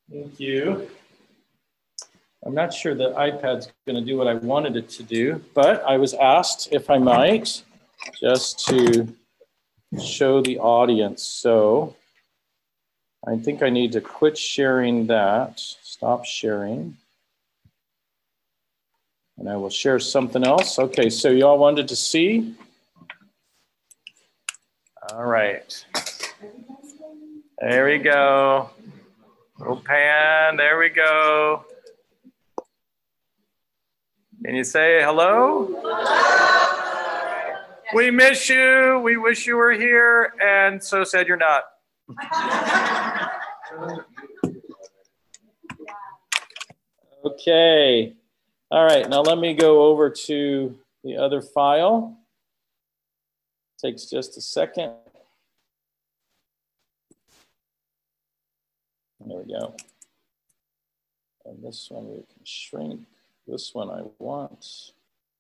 Thank you. I'm not sure the iPad's going to do what I wanted it to do, but I was asked if I might just to show the audience. So I think I need to quit sharing that, stop sharing, and I will share something else. Okay, so y'all wanted to see? All right. There we go. Little pan, there we go. Can you say hello? We miss you. We wish you were here, and so sad you're not. Okay. All right. Now let me go over to the other file. Takes just a second. There we go. And this one we can shrink. This one I want.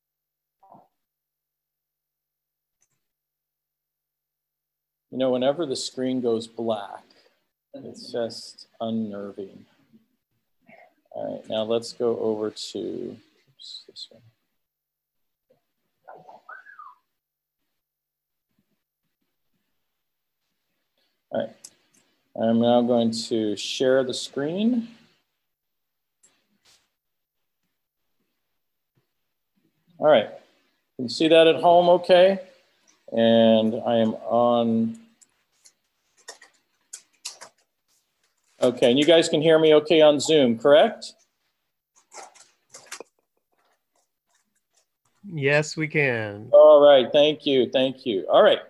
You know, whenever the screen goes black, it's just unnerving. All right, now let's go over to this one. All right, I'm now going to share the screen. All right, you can see that at home okay? And I am on. Okay, and you guys can hear me okay on Zoom, correct? Yes, we can. All right, thank you, thank you. All right.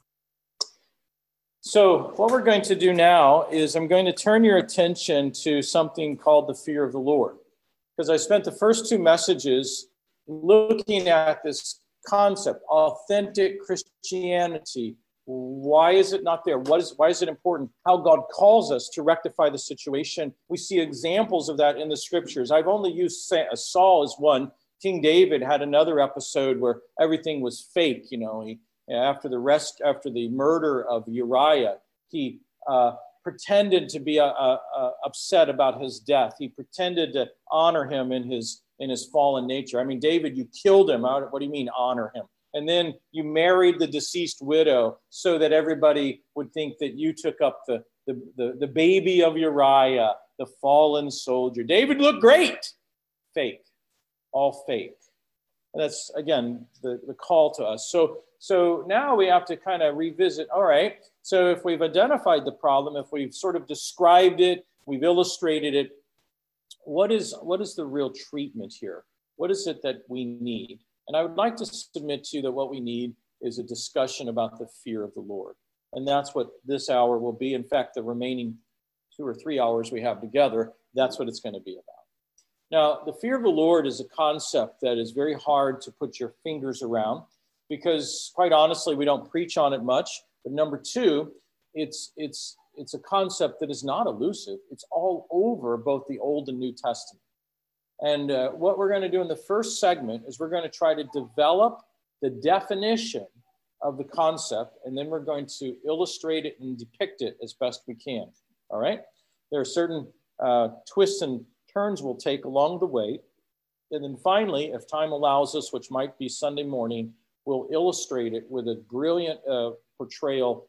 So what we're going to do now is I'm going to turn your attention to something called the fear of the Lord. Because I spent the first two messages looking at this concept, authentic Christianity. Why is it not there? Why is it important? How God calls us to rectify the situation. We see examples of that in the scriptures. I've only used Saul as one. King David had another episode where everything was fake. You know, after the murder of Uriah, he pretended to be upset about his death. He pretended to honor him in his fallen nature. I mean, David, you killed him. What do you mean honor him? And then you married the deceased widow so that everybody would think that you took up the baby of Uriah, the fallen soldier. David looked great. Fake. All fake. And that's, again, the call to us. So now we have to kind of revisit, all right, so if we've identified the problem, if we've sort of described it, we've illustrated it, what is the real treatment here? What is it that we need? And I would like to submit to you that what we need is a discussion about the fear of the Lord. And that's what this hour will be. In fact, the remaining 2 or 3 hours we have together, that's what it's going to be about. Now, the fear of the Lord is a concept that is very hard to put your fingers around because, quite honestly, we don't preach on it much. But number two, it's a concept that is not elusive. It's all over both the Old and New Testament. And what we're going to do in the first segment is we're going to try to develop the definition of the concept, and then we're going to illustrate it and depict it as best we can. All right? There are certain twists and turns we'll take along the way. And then finally, if time allows us, which might be Sunday morning, we'll illustrate it with a brilliant portrayal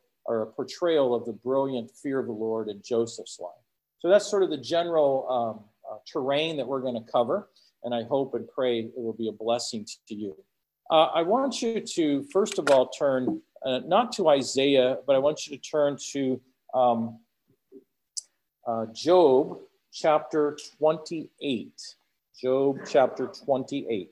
of the brilliant fear of the Lord in Joseph's life. So that's sort of the general terrain that we're going to cover, and I hope and pray it will be a blessing to you. I want you to, first of all, turn not to Isaiah, but I want you to turn to Job chapter 28. Job chapter 28.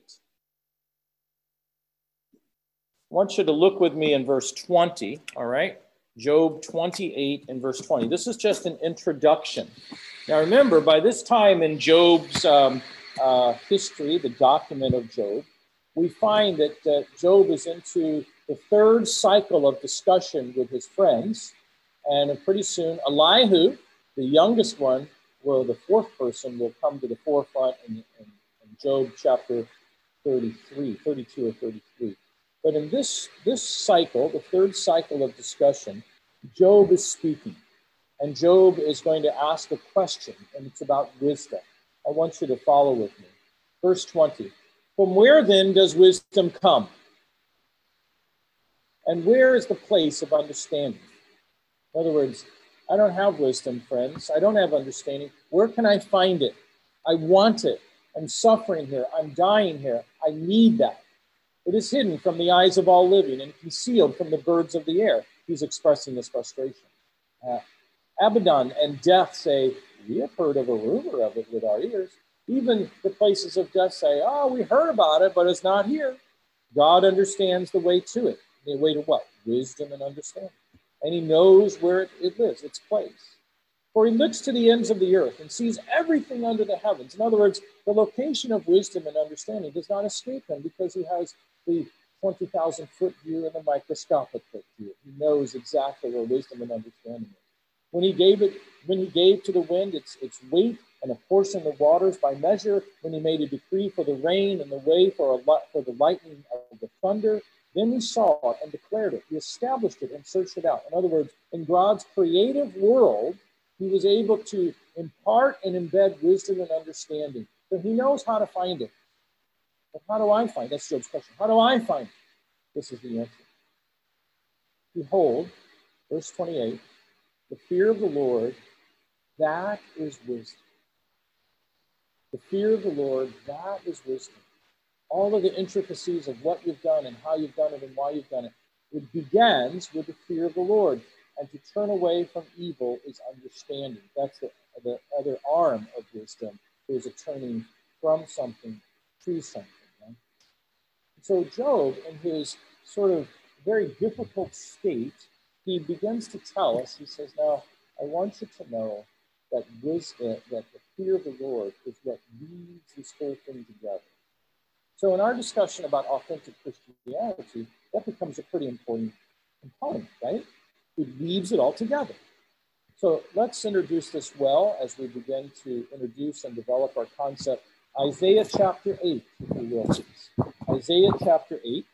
I want you to look with me in verse 20, all right? Job 28 and verse 20. This is just an introduction. Now remember, by this time in Job's history, the document of Job, we find that Job is into the third cycle of discussion with his friends. And pretty soon, Elihu, the youngest one, the fourth person, will come to the forefront in Job chapter 32 or 33. But in this cycle, the third cycle of discussion, Job is speaking. And Job is going to ask a question, and it's about wisdom. I want you to follow with me. Verse 20. From where then does wisdom come? And where is the place of understanding? In other words, I don't have wisdom, friends. I don't have understanding. Where can I find it? I want it. I'm suffering here. I'm dying here. I need that. It is hidden from the eyes of all living and concealed from the birds of the air. He's expressing this frustration. Abaddon and death say, we have heard of a rumor of it with our ears. Even the places of death say, oh, we heard about it, but it's not here. God understands the way to it. The way to what? Wisdom and understanding. And he knows where it lives, its place. For he looks to the ends of the earth and sees everything under the heavens. In other words, the location of wisdom and understanding does not escape him because he has the 20,000-foot view and the microscopic foot view. He knows exactly where wisdom and understanding is. When he gave to the wind its weight and apportioned the waters by measure, when he made a decree for the rain and the way for the lightning of the thunder, then he saw it and declared it. He established it and searched it out. In other words, in God's creative world, he was able to impart and embed wisdom and understanding. So he knows how to find it. But how do I find it? That's Job's question. How do I find it? This is the answer. Behold, verse 28, the fear of the Lord, that is wisdom. The fear of the Lord, that is wisdom. All of the intricacies of what you've done and how you've done it and why you've done it. It begins with the fear of the Lord. And to turn away from evil is understanding. That's the other arm of wisdom. Is a turning from something to something. Right? So Job, in his sort of very difficult state, he begins to tell us, he says, now, I want you to know that wisdom, that the fear of the Lord is what leads this whole thing together. So in our discussion about authentic Christianity, that becomes a pretty important component, right? It weaves it all together. So let's introduce this well as we begin to introduce and develop our concept. Isaiah chapter 8, if you will, please. Isaiah chapter 8.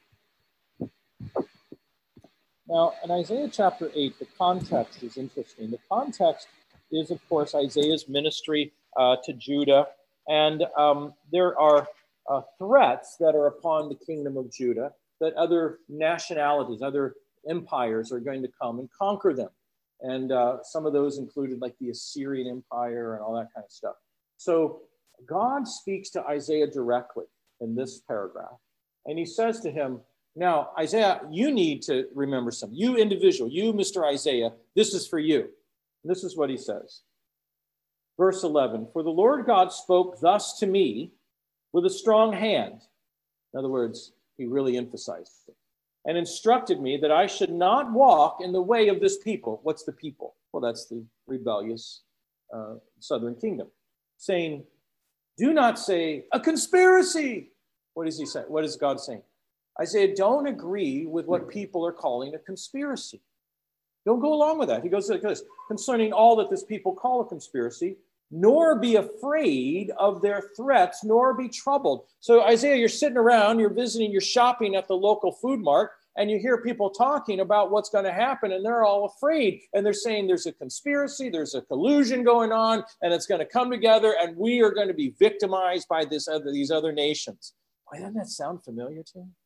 Now, in Isaiah chapter 8, the context is interesting. The context is, of course, Isaiah's ministry to Judah. And there are threats that are upon the kingdom of Judah, that other nationalities, other empires are going to come and conquer them. And some of those included like the Assyrian Empire and all that kind of stuff. So God speaks to Isaiah directly in this paragraph. And he says to him, now, Isaiah, you need to remember something. You individual, you, Mr. Isaiah, this is for you. And this is what he says. Verse 11, for the Lord God spoke thus to me with a strong hand. In other words, he really emphasized it. And instructed me that I should not walk in the way of this people. What's the people? Well, that's the rebellious southern kingdom. Saying, do not say a conspiracy. What does he say? What is God saying? Isaiah, don't agree with what people are calling a conspiracy. Don't go along with that. He goes like this, concerning all that this people call a conspiracy, nor be afraid of their threats, nor be troubled. So Isaiah, you're sitting around, you're visiting, you're shopping at the local food mart, and you hear people talking about what's going to happen, and they're all afraid. And they're saying there's a conspiracy, there's a collusion going on, and it's going to come together, and we are going to be victimized by these other nations. Boy, doesn't that sound familiar to you?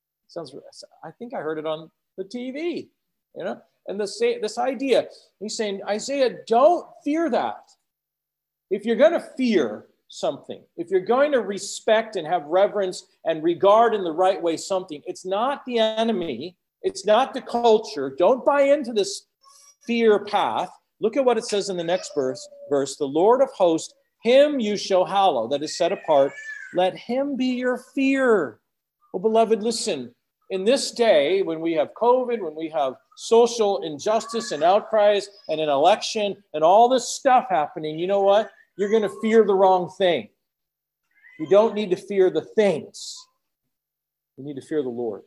I think I heard it on the TV, you know? And this idea, he's saying, Isaiah, don't fear that. If you're going to fear something, if you're going to respect and have reverence and regard in the right way something, it's not the enemy, it's not the culture. Don't buy into this fear path. Look at what it says in the next verse. The Lord of hosts, him you shall hallow, that is set apart. Let him be your fear. Oh, beloved, listen. In this day, when we have COVID, when we have social injustice and outcries and an election and all this stuff happening, you know what? You're going to fear the wrong thing. You don't need to fear the things. You need to fear the Lord.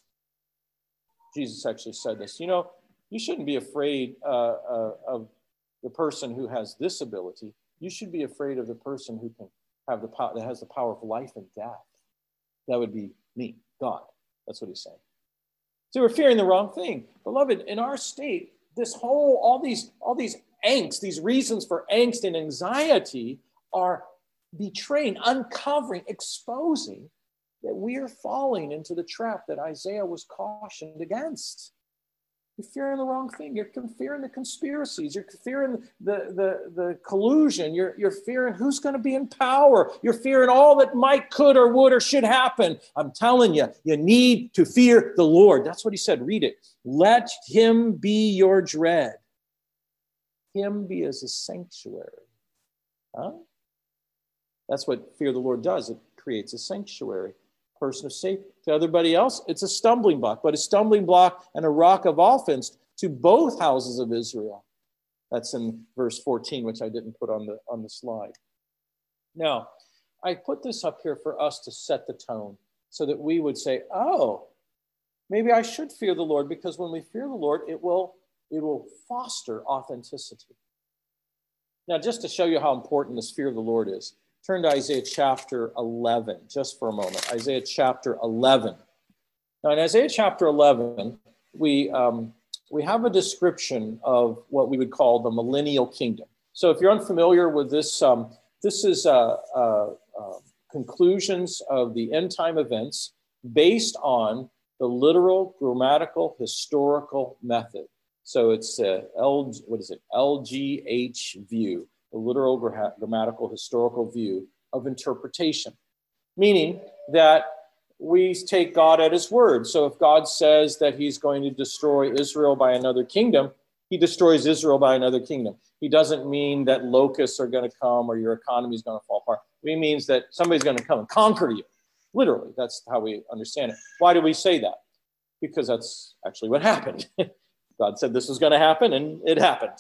Jesus actually said this. You know, you shouldn't be afraid of the person who has this ability. You should be afraid of the person who can have the power, that has the power of life and death. That would be me, God. That's what he's saying. So we're fearing the wrong thing. Beloved, in our state, all these angst, these reasons for angst and anxiety are betraying, uncovering, exposing that we are falling into the trap that Isaiah was cautioned against. You're fearing the wrong thing. You're fearing the conspiracies. You're fearing the collusion. You're fearing who's going to be in power. You're fearing all that might, could, or would, or should happen. I'm telling you, you need to fear the Lord. That's what he said. Read it. Let him be your dread. Him be as a sanctuary. Huh? That's what fear of the Lord does. It creates a sanctuary. Person of safety. To everybody else, it's a stumbling block, but a stumbling block and a rock of offense to both houses of Israel. That's in verse 14, which I didn't put on the slide. Now, I put this up here for us to set the tone so that we would say, oh, maybe I should fear the Lord, because when we fear the Lord, it will foster authenticity. Now, just to show you how important this fear of the Lord is, turn to Isaiah chapter 11, just for a moment. Isaiah chapter 11. Now, in Isaiah chapter 11, we have a description of what we would call the millennial kingdom. So if you're unfamiliar with this, this is conclusions of the end time events based on the literal, grammatical, historical method. So it's LGH view, the literal, grammatical, historical view of interpretation, meaning that we take God at his word. So if God says that he's going to destroy Israel by another kingdom, he destroys Israel by another kingdom. He doesn't mean that locusts are going to come or your economy is going to fall apart. He means that somebody's going to come and conquer you. Literally, that's how we understand it. Why do we say that? Because that's actually what happened. God said this was going to happen, and it happened.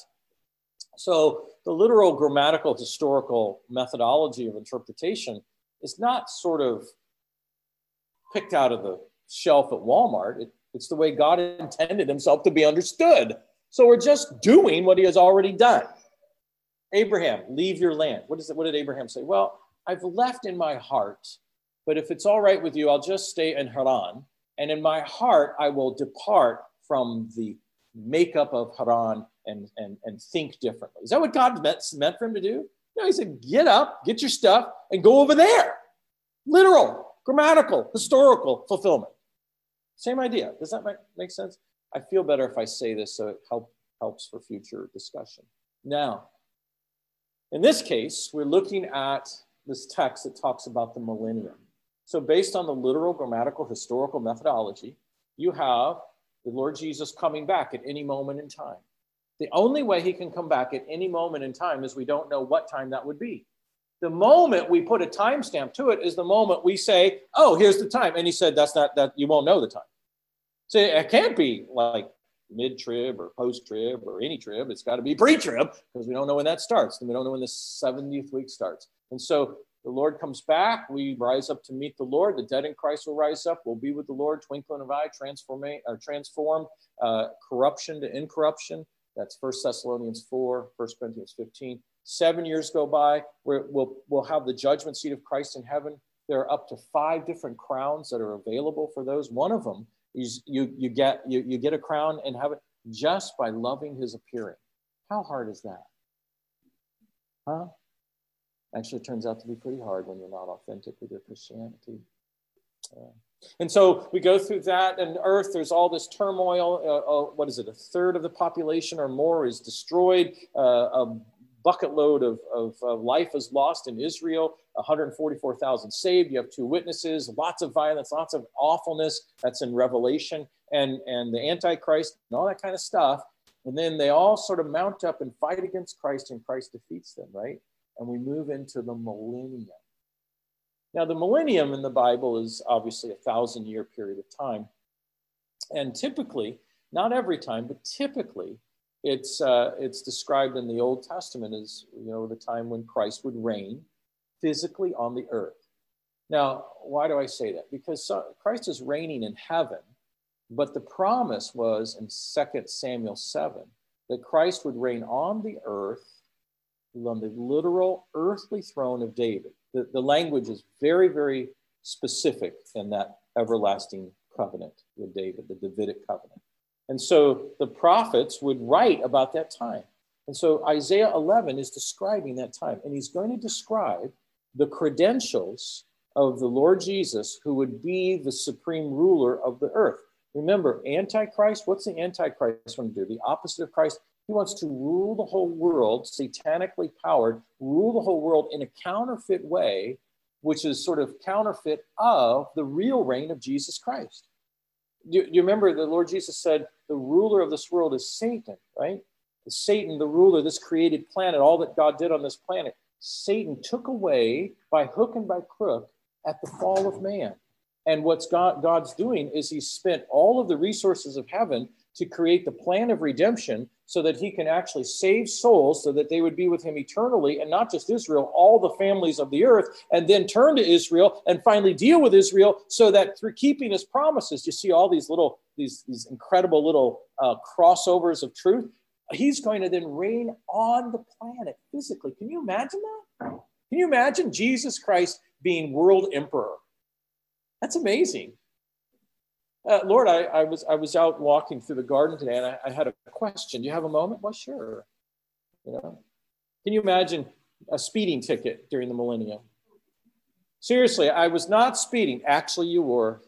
So the literal, grammatical, historical methodology of interpretation is not sort of picked out of the shelf at Walmart. It's the way God intended himself to be understood. So we're just doing what he has already done. Abraham, leave your land. What did Abraham say? Well, I've left in my heart, but if it's all right with you, I'll just stay in Haran. And in my heart, I will depart from the makeup of Haran and think differently. Is that what God meant for him to do? No, he said, get up, get your stuff, and go over there. Literal, grammatical, historical fulfillment. Same idea. Does that make sense? I feel better if I say this so it helps for future discussion. Now, in this case, we're looking at this text that talks about the millennium. So based on the literal, grammatical, historical methodology, you have the Lord Jesus coming back at any moment in time. The only way he can come back at any moment in time is we don't know what time that would be. The moment we put a timestamp to it is the moment we say, oh, here's the time. And he said, that's not that, you won't know the time. So it can't be like mid-trib or post-trib or any trib. It's got to be pre-trib because we don't know when that starts. And we don't know when the 70th week starts. And so the Lord comes back. We rise up to meet the Lord. The dead in Christ will rise up. We'll be with the Lord, twinkling of an eye, transform corruption to incorruption. That's 1 Thessalonians 4, 1 Corinthians 15. 7 years go by. We'll have the judgment seat of Christ in heaven. There are up to 5 different crowns that are available for those. One of them is you get a crown in heaven just by loving his appearing. How hard is that? Huh? Actually, it turns out to be pretty hard when you're not authentic with your Christianity. And so we go through that, and earth, there's all this turmoil. What is it? A third of the population or more is destroyed. A bucket load of life is lost in Israel. 144,000 saved. You have 2 witnesses, lots of violence, lots of awfulness. That's in Revelation, and the Antichrist and all that kind of stuff. And then they all sort of mount up and fight against Christ, and Christ defeats them, right? And we move into the millennium. Now, the millennium in the Bible is obviously a 1,000-year period of time. And typically, not every time, but typically, it's described in the Old Testament as, the time when Christ would reign physically on the earth. Now, why do I say that? Because Christ is reigning in heaven, but the promise was in 2 Samuel 7 that Christ would reign on the earth on the literal earthly throne of David. The language is very, very specific in that everlasting covenant with David, the Davidic covenant. And so the prophets would write about that time. And so Isaiah 11 is describing that time. And he's going to describe the credentials of the Lord Jesus, who would be the supreme ruler of the earth. Remember, Antichrist, what's the Antichrist want to do? The opposite of Christ. He wants to rule the whole world, satanically powered, rule the whole world in a counterfeit way, which is sort of counterfeit of the real reign of Jesus Christ. Do you remember the Lord Jesus said, the ruler of this world is Satan, right? Satan, the ruler, this created planet, all that God did on this planet, Satan took away by hook and by crook at the fall of man. And what's God's doing is he's spent all of the resources of heaven to create the plan of redemption so that he can actually save souls so that they would be with him eternally, and not just Israel, all the families of the earth, and then turn to Israel and finally deal with Israel so that through keeping his promises, you see all these little, these incredible little crossovers of truth. He's going to then reign on the planet physically. Can you imagine that? Can you imagine Jesus Christ being world emperor? That's amazing. Lord, I was out walking through the garden today, and I had a question. Do you have a moment? Well, sure. You know, can you imagine a speeding ticket during the millennium? Seriously, I was not speeding. Actually, you were.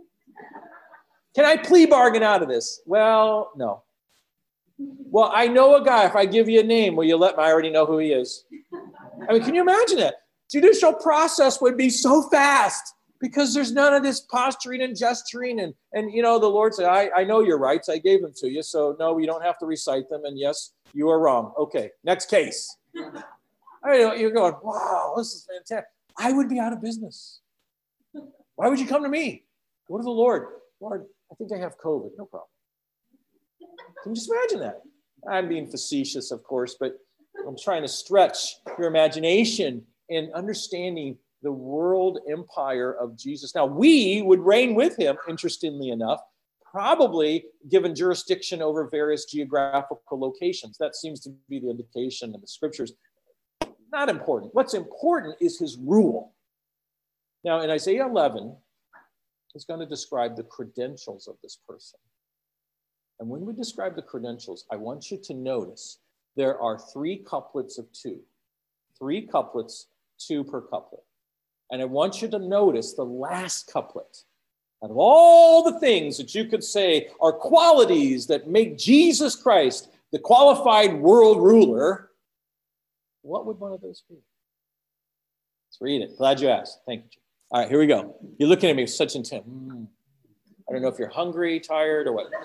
Can I plea bargain out of this? Well, no. Well, I know a guy. If I give you a name, will you let me? I already know who he is. I mean, can you imagine it? Judicial process would be so fast because there's none of this posturing and gesturing. And you know, the Lord said, I know your rights. I gave them to you. So no, you don't have to recite them. And yes, you are wrong. Okay, next case. I know you're going, wow, this is fantastic. I would be out of business. Why would you come to me? Go to the Lord. Lord, I think I have COVID. No problem. Can you just imagine that? I'm being facetious, of course, but I'm trying to stretch your imagination in understanding the world empire of Jesus. Now, we would reign with him, interestingly enough, probably given jurisdiction over various geographical locations. That seems to be the indication in the scriptures. Not important. What's important is his rule. Now, in Isaiah 11, he's going to describe the credentials of this person. And when we describe the credentials, I want you to notice there are 3 couplets of 2. 3 couplets, 2 per couplet. And I want you to notice the last couplet. Out of all the things that you could say are qualities that make Jesus Christ the qualified world ruler, what would one of those be? Let's read it. Glad you asked. Thank you. All right, here we go. You're looking at me with such intent. I don't know if you're hungry, tired, or what.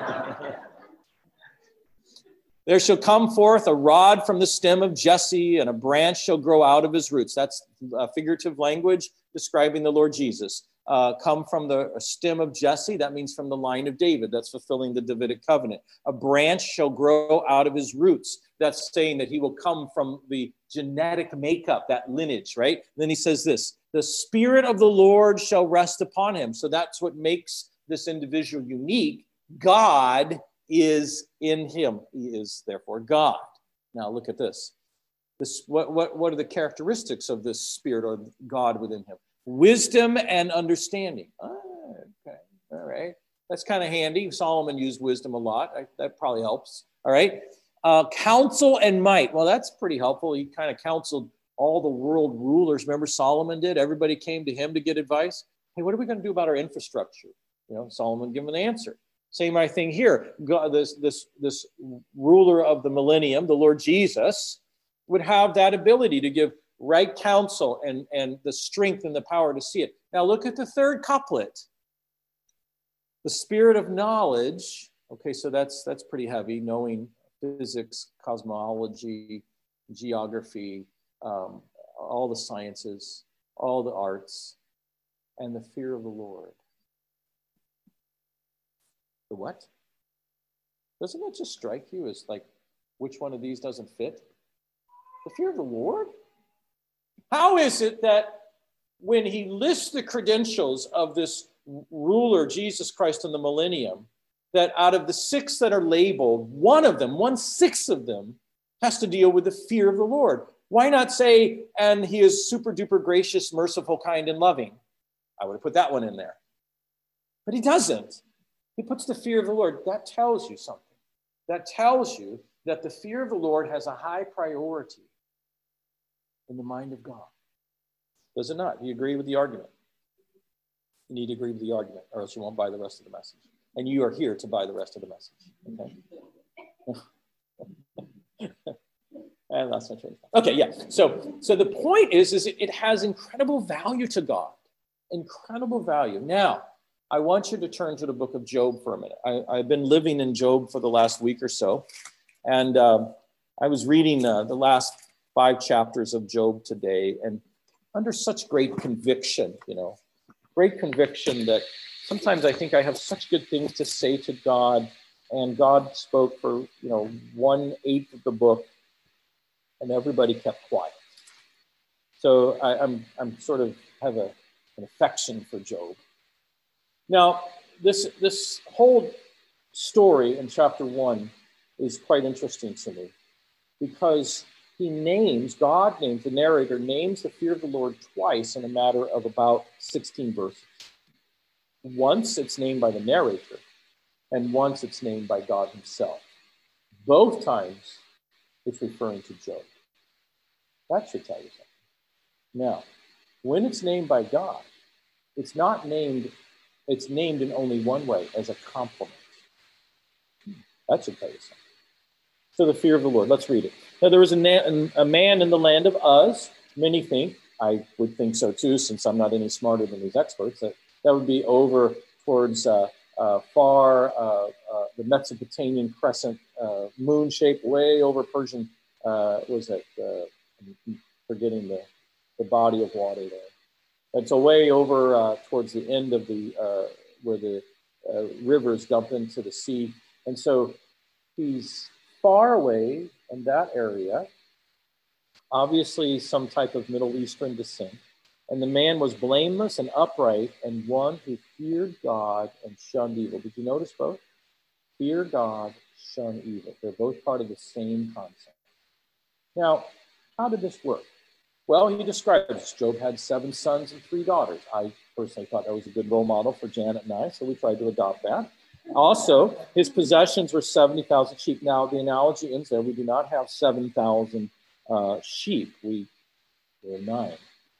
There shall come forth a rod from the stem of Jesse, and a branch shall grow out of his roots. That's figurative language describing the Lord Jesus. Come from the stem of Jesse, that means from the line of David. That's fulfilling the Davidic covenant. A branch shall grow out of his roots. That's saying that he will come from the genetic makeup, that lineage, right? Then he says this, the Spirit of the Lord shall rest upon him. So that's what makes this individual unique. God is in him. He is therefore God. Now look at this. What are the characteristics of this Spirit or God within him? Wisdom and understanding. Okay, all right. That's kind of handy. Solomon used wisdom a lot. That probably helps. All right. Counsel and might. Well, that's pretty helpful. He kind of counseled all the world rulers. Remember Solomon did? Everybody came to him to get advice. Hey, what are we going to do about our infrastructure? You know, Solomon gave him an answer. Same thing here. God, this ruler of the millennium, the Lord Jesus, would have that ability to give right counsel and the strength and the power to see it. Now look at the 3rd couplet. The spirit of knowledge. Okay, so that's pretty heavy, knowing physics, cosmology, geography, all the sciences, all the arts, and the fear of the Lord. The what? Doesn't that just strike you as like, which one of these doesn't fit? The fear of the Lord? How is it that when he lists the credentials of this ruler, Jesus Christ in the millennium, that out of the 6 that are labeled, one of them, 1/6 of them, has to deal with the fear of the Lord? Why not say, and he is super duper gracious, merciful, kind, and loving? I would have put that one in there. But he doesn't. He puts the fear of the Lord. That tells you something. That tells you that the fear of the Lord has a high priority in the mind of God. Does it not? Do you agree with the argument? You need to agree with the argument, or else you won't buy the rest of the message. And you are here to buy the rest of the message. Okay. And that's my train of thought. Okay, yeah. So the point is it has incredible value to God. Incredible value. Now, I want you to turn to the book of Job for a minute. I've been living in Job for the last week or so. And I was reading the last 5 chapters of Job today, and under such great conviction, great conviction that sometimes I think I have such good things to say to God, and God spoke for, 1/8 of the book, and everybody kept quiet. So I'm sort of have an affection for Job. Now, this whole story in chapter 1 is quite interesting to me, because the narrator names the fear of the Lord twice in a matter of about 16 verses. Once it's named by the narrator, and once it's named by God himself. Both times it's referring to Job. That should tell you something. Now, when it's named by God, it's named in only one way, as a compliment. That should tell you something. So the fear of the Lord. Let's read it. Now there was a man in the land of Uz. Many think, I would think so too, since I'm not any smarter than these experts, that would be over towards the Mesopotamian crescent, moon shape, way over Persian, forgetting the body of water there. And so way over towards the end of where the rivers dump into the sea. And so he's far away in that area, obviously some type of Middle Eastern descent. And the man was blameless and upright, and one who feared God and shunned evil. Did you notice both? Fear God, shun evil. They're both part of the same concept. Now, how did this work? Well, he describes Job had 7 sons and 3 daughters. I personally thought that was a good role model for Janet and I, so we tried to adopt that. Also, his possessions were 70,000 sheep. Now, the analogy ends there. We do not have 7,000 sheep. We have 9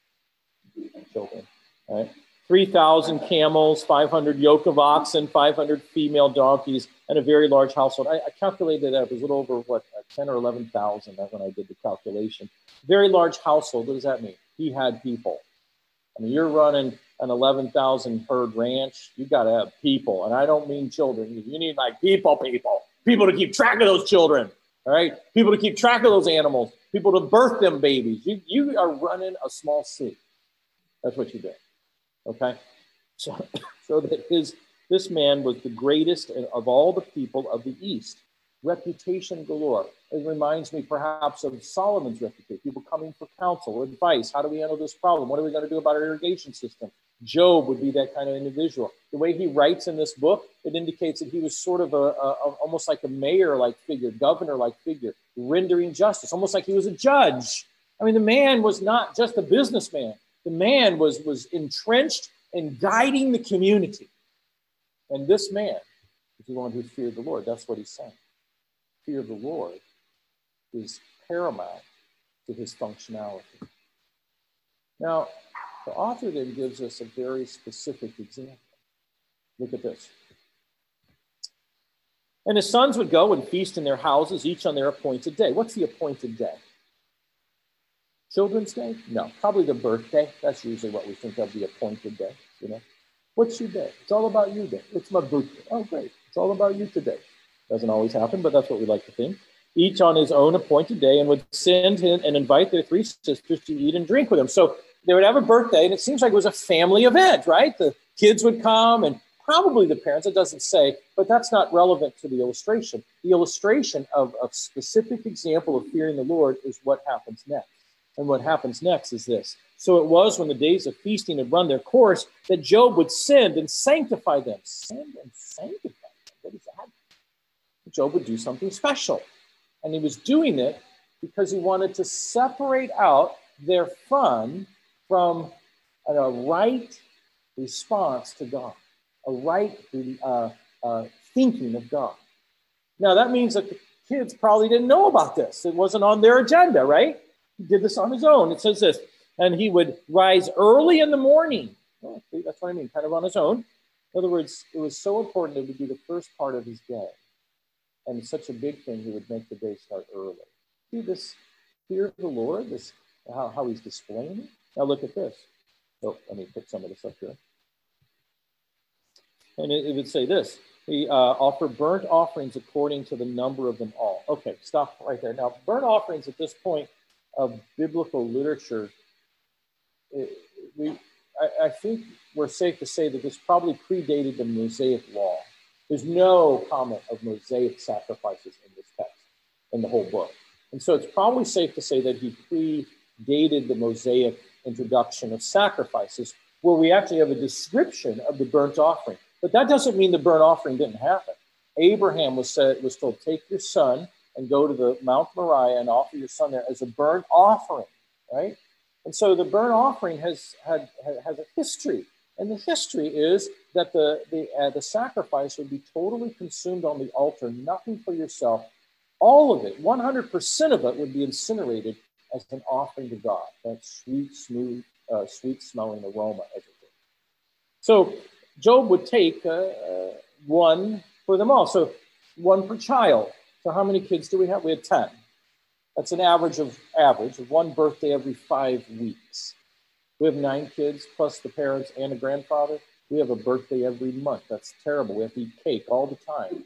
children. Right? 3,000 camels, 500 yoke of oxen, 500 female donkeys, and a very large household. I calculated that it was a little over, 10 or 11,000 when I did the calculation. Very large household. What does that mean? He had people. I mean, you're running an 11,000 herd ranch. You got to have people. And I don't mean children. You need people to keep track of those children. All right. People to keep track of those animals, people to birth them babies. You are running a small city. That's what you did. Okay. So that this man was the greatest of all the people of the East. Reputation galore. It reminds me perhaps of Solomon's reputation. People coming for counsel, advice. How do we handle this problem? What are we going to do about our irrigation system? Job would be that kind of individual. The way he writes in this book, it indicates that he was sort of almost like a mayor-like figure, governor-like figure, rendering justice, almost like he was a judge. I mean, the man was not just a businessman. The man was entrenched in guiding the community. And this man is the one who feared the Lord. That's what he's saying. Fear of the Lord is paramount to his functionality. Now, the author then gives us a very specific example. Look at this. And his sons would go and feast in their houses, each on their appointed day. What's the appointed day? Children's Day? No, probably the birthday. That's usually what we think of, the appointed day. What's your day? It's all about you day. It's my birthday. Oh, great. It's all about you today. Doesn't always happen, but that's what we like to think. Each on his own appointed day, and would send him and invite their 3 sisters to eat and drink with him. So they would have a birthday, and it seems like it was a family event, right? The kids would come, and probably the parents. It doesn't say, but that's not relevant to the illustration. The illustration of a specific example of fearing the Lord is what happens next. And what happens next is this. So it was when the days of feasting had run their course that Job would send and sanctify them. Send and sanctify them. What is that? Job would do something special. And he was doing it because he wanted to separate out their fun from a right response to God, a right thinking of God. Now, that means that kids probably didn't know about this. It wasn't on their agenda, right? He did this on his own. It says this, and he would rise early in the morning. Oh, see, that's what I mean, kind of on his own. In other words, it was so important it would be the first part of his day. And it's such a big thing, he would make the day start early. See this fear of the Lord, this how he's displaying it? Now look at this. Oh, let me put some of this up here. And it would say this. He offered burnt offerings according to the number of them all. Okay, stop right there. Now, burnt offerings at this point of biblical literature, I think we're safe to say that this probably predated the Mosaic law. There's no comment of Mosaic sacrifices in this text, in the whole book. And so it's probably safe to say that he predated the Mosaic introduction of sacrifices, where we actually have a description of the burnt offering. But that doesn't mean the burnt offering didn't happen. Abraham was told, take your son and go to the Mount Moriah and offer your son there as a burnt offering, right? And so the burnt offering has a history. And the history is that the sacrifice would be totally consumed on the altar, nothing for yourself. All of it, 100% of it would be incinerated as an offering to God. That sweet, smooth, sweet-smelling aroma, as it were. So Job would take one for them all. So one per child. So how many kids do we have? We have 10. That's an average of one birthday every 5 weeks. We have 9 kids plus the parents and a grandfather. We have a birthday every month. That's terrible. We have to eat cake all the time.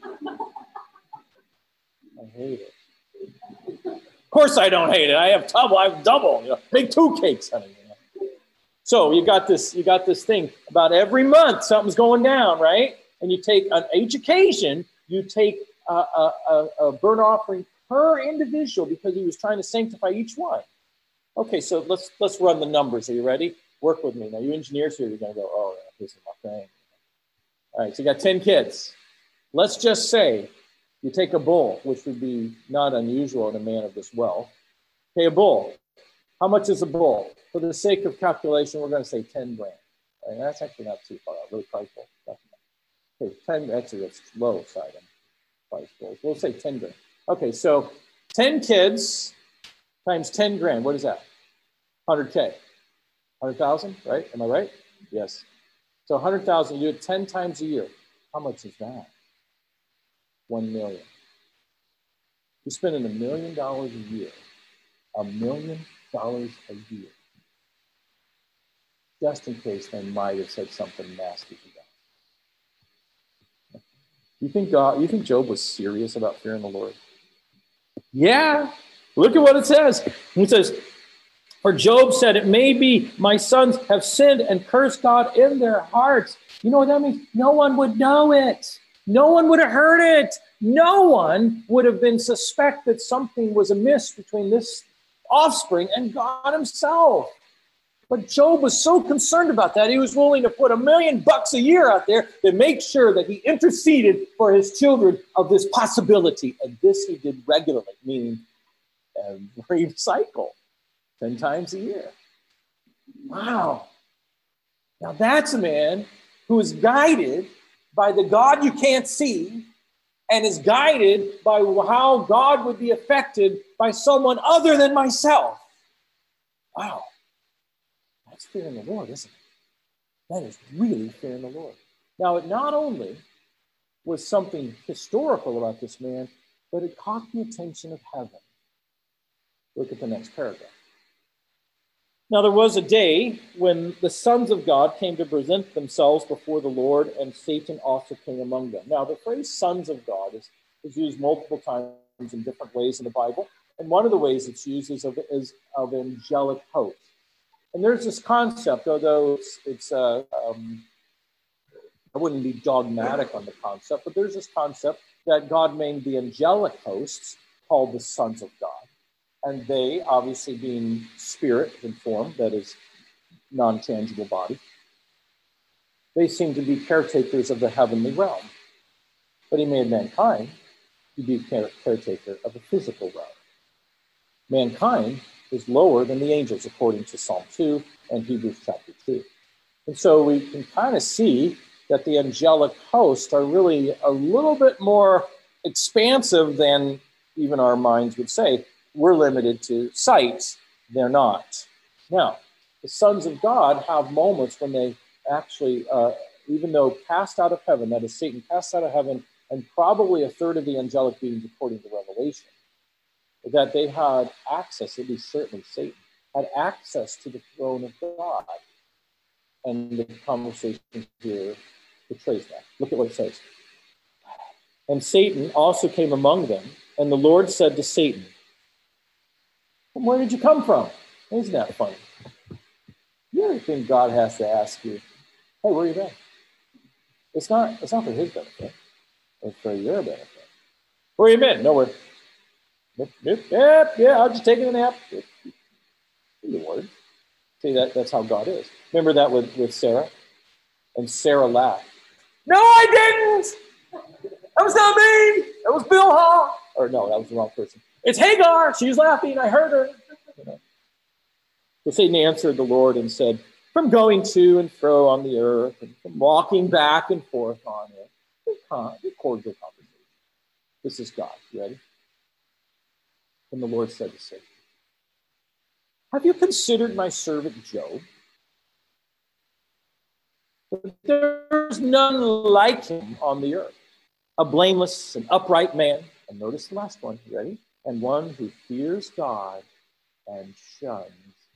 I hate it. Of course I don't hate it. I have double. Make 2 cakes, honey. So you got this thing about every month something's going down, right? And you take on each occasion, you take a burnt offering per individual because he was trying to sanctify each one. Okay, so let's run the numbers. Are you ready? Work with me. Now, you engineers here, you're going to go, oh, this is my thing. All right, so you got 10 kids. Let's just say you take a bull, which would be not unusual in a man of this wealth. Okay, a bull. How much is a bull? For the sake of calculation, we're going to say 10 grand. And that's actually not too far out, really prideful. Okay, 10, actually that's low side on price bulls. We'll say 10 grand. Okay, so 10 kids times 10 grand, what is that? 100K. 100,000, right? Am I right? Yes. So 100,000, you do it 10 times a year. How much is that? 1 million. You're spending $1 million a year. $1 million a year. Just in case they might have said something nasty to God. You think Job was serious about fearing the Lord? Yeah. Look at what it says. It says, for Job said, it may be my sons have sinned and cursed God in their hearts. You know what that means? No one would know it. No one would have heard it. No one would have been suspect that something was amiss between this offspring and God himself. But Job was so concerned about that, he was willing to put $1 million a year out there to make sure that he interceded for his children of this possibility. And this he did regularly, meaning every cycle, 10 times a year. Wow. Now that's a man who is guided by the God you can't see and is guided by how God would be affected by someone other than myself. Wow. That's fearing the Lord, isn't it? That is really fearing the Lord. Now, it not only was something historical about this man, but it caught the attention of heaven. Look at the next paragraph. Now, there was a day when the sons of God came to present themselves before the Lord, and Satan also came among them. Now, the phrase sons of God is used multiple times in different ways in the Bible. And one of the ways it's used is of angelic hosts. And there's this concept, although I wouldn't be dogmatic on the concept, but there's this concept that God made the angelic hosts called the sons of God. And they, obviously being spirit in form, that is non-tangible body, they seem to be caretakers of the heavenly realm. But he made mankind to be caretaker of the physical realm. Mankind is lower than the angels, according to Psalm 2 and Hebrews chapter 2. And so we can kind of see that the angelic hosts are really a little bit more expansive than even our minds would say, we're limited to sight. They're not. Now, the sons of God have moments when they actually, even though cast out of heaven, that is Satan cast out of heaven, and probably a third of the angelic beings according to Revelation, that they had access, at least certainly Satan, had access to the throne of God. And the conversation here betrays that. Look at what it says. And Satan also came among them, and the Lord said to Satan, where did you come from? Isn't that funny? You ever think God has to ask you, hey, where you been? It's not for his benefit. It's for your benefit. Where you been? Nowhere. Yep, yeah, I'm just taking a nap. The word. See, that's how God is. Remember that with Sarah? And Sarah laughed. No, I didn't! That was not me! That was Bill Hall! Or no, that was the wrong person. It's Hagar! She's laughing, I heard her. So Satan answered the Lord and said, from going to and fro on the earth, and from walking back and forth on it, cordial conversation. This is God. You ready? And the Lord said to Satan, have you considered my servant Job? There's none like him on the earth, a blameless and upright man. And notice the last one. You ready? And one who fears God and shuns